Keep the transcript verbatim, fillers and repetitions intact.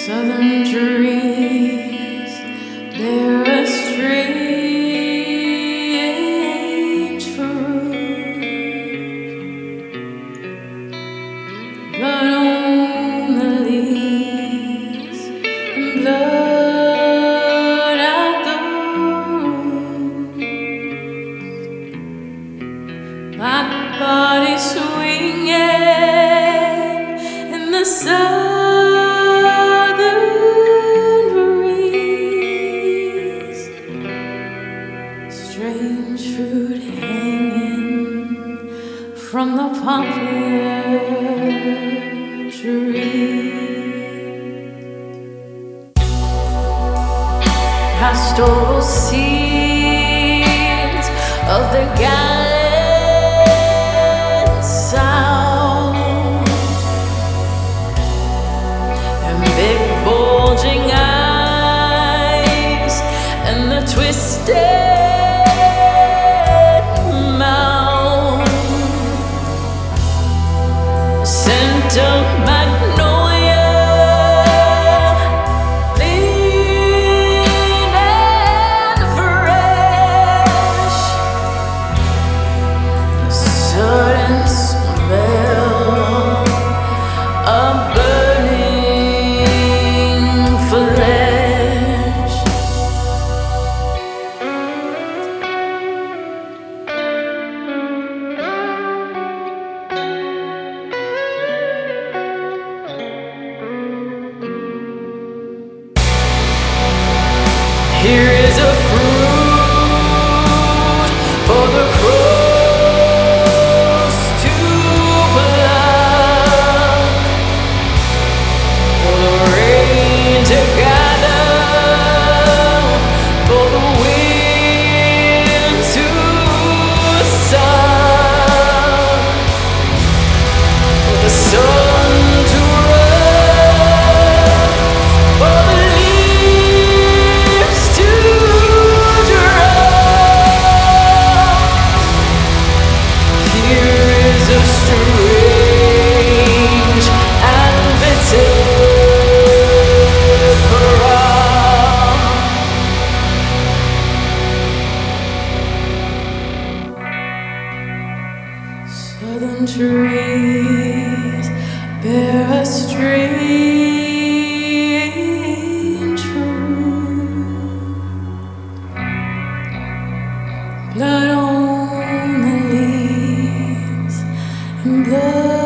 Southern trees bear a strange fruit, blood on the leaves and blood at the roots. My body swinging in the sun. Strange fruit hanging from the poplar tree. Pastoral scenes of the gallant sound and big bulging eyes and the twisted of magnolia, clean and fresh, sudden smell of burning flesh. Here is a fruit for the crows to pluck, for the rain to gather, for the wind to suck, for the sun to run, for the strange and bitter Southern trees bear a strange fruit, blood on the leaves and blood